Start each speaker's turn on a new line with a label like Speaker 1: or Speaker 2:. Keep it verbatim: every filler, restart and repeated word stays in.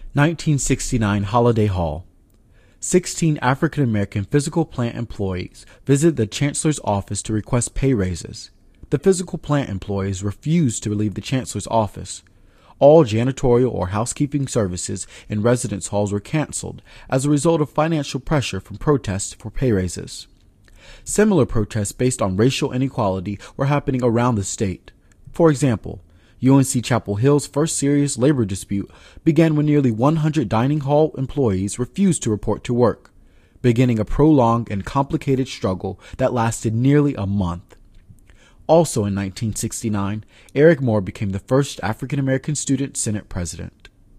Speaker 1: nineteen sixty-nine Holiday Hall. Sixteen African-American physical plant employees visited the chancellor's office to request pay raises. The physical plant employees refused to leave the chancellor's office. All janitorial or housekeeping services in residence halls were canceled as a result of financial pressure from protests for pay raises. Similar protests based on racial inequality were happening around the state. For example, U N C Chapel Hill's first serious labor dispute began when nearly one hundred dining hall employees refused to report to work, beginning a prolonged and complicated struggle that lasted nearly a month. Also in nineteen sixty-nine, Eric Moore became the first African-American student Senate president.